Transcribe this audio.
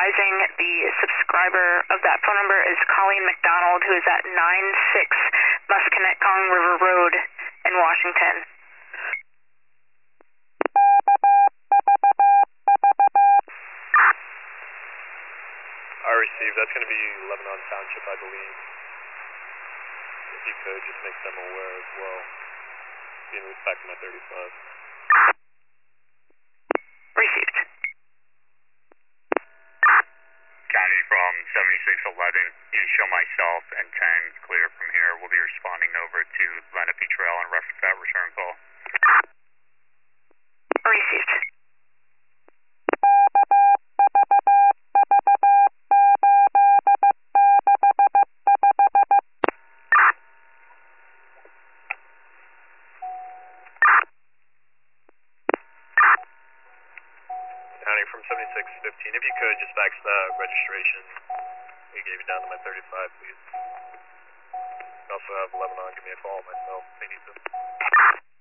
advising the subscriber of that phone number is Colleen McDonald, who is at 96 Musconetcong River Road in Washington. I received. That's going to be Lebanon Township, I believe. If you could, just make them aware as well. Being moved back to my 35. Received. County from 7611, you show myself and 10 clear from here. We'll be responding over to Lenape Trail and reference that return call. Received. County from 7615, if you could, just fax the registration we gave you down to my 35, please. Also have Lebanon give me a call myself if they need to.